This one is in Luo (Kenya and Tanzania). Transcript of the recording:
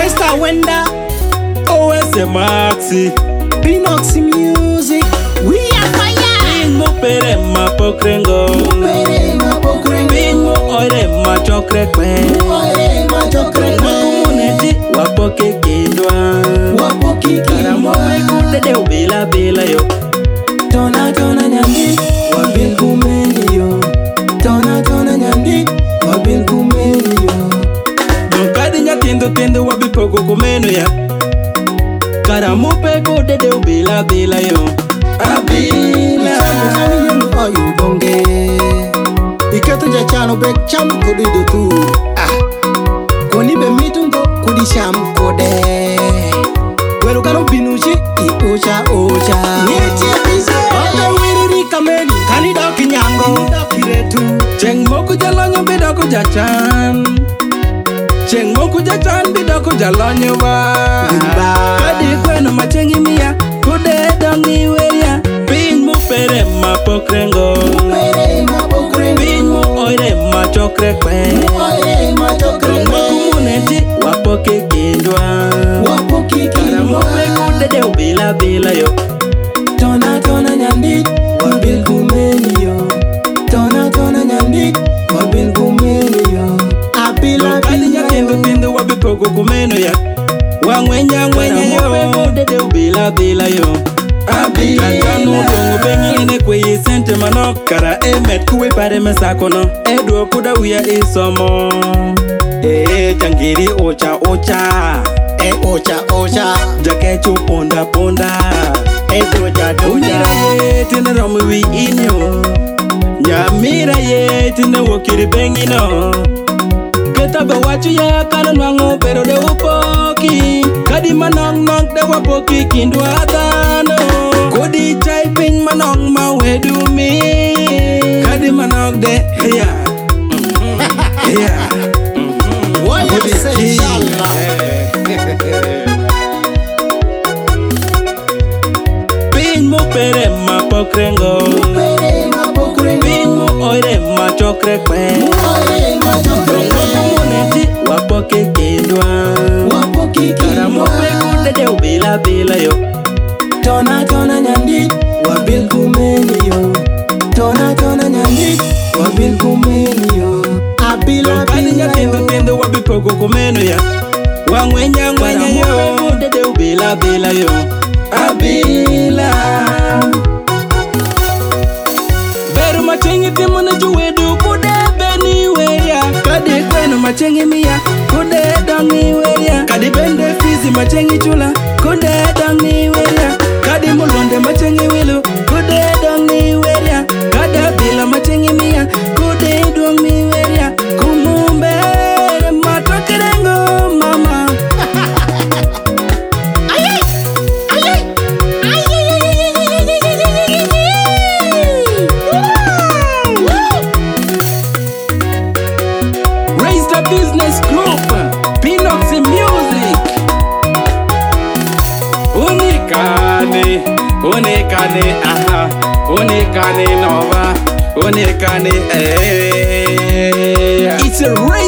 Mr. Wenda, OS Maxi, Pinox Music. We are fire. Pingo pere ma pokrengo, Pingo oire ma chokrekwe, Makumuneti wapoke kindwa, Karamo pekude de ubila bila yo. Tona nyandi, wabil kumeni yo. Tona nyandi, wabil kumeni yo. Kadi nyatindo wabipogo kumenu ya. Karamo pekude de ubila bila yo. Abila oyu bonge iketo jachano be cham kodi do tu koni be mitundo kodi cham kode welo karo binuchi I ocha nietie bize ote wiriri kameni kani doki nyango kiretu Cheng moku jalonyo bidoko jachan, Cheng moku jachan bidoko jalonyo ba. Kadi kweno machengi miya kude dongi weria. Pin mu pere ma pokrengo, Pin mu oire ma chokrekwe, Makumuneti wapoke kindwa, Karamo pekude de ubila bila yo. Tona nyandi wabil kumeni yo. Tona nyandi wabil kumeni yo. Abila Kadi nyatindo wabipogo kumenu ya. Wangwenya yo, pekude de ubila bila yo. Kakanu dongo bengine kwe sente manok kara emet kuwe pare mesakono Edwo kuda uya isomo jangiri ocha Jakechu ponda Unyira ye tina romu wi inyo Nyamira ye tina wokiri bengino Ketabe wachu ya kanon wango pero de upoki Kadi manong de wapoki kindwa adano Kodi chai ping manong ma wedu mi Kadi manong de heya What you say, inshallah. Pin mo pere ma pokrengo Pin mo oire ma chokrekwe Makumuneti wapoke kindwa Karamo pekude de ubila bila yo Tona nyandi wabil kumeni yo. Tona nyandi wabil kumeni yo. Abila Kadi nyatindo wabipogo kumenu ya. Wangwenya yo, pekude de ubila bila yo. Abila Beru machengi timo na juwedu kude beni weria. Kadi kwenu machengi miya kude dongi weria. Kadi bende fizi machengi chula kude dongi weria. Kadi mulonde machengi wilu kude dongi weria. Kada bila machengi miya kude dongi weria. Kumumbe matokerengo mama. Raise the business group, Pinox Music. Unikane nova, unikane. It's a race.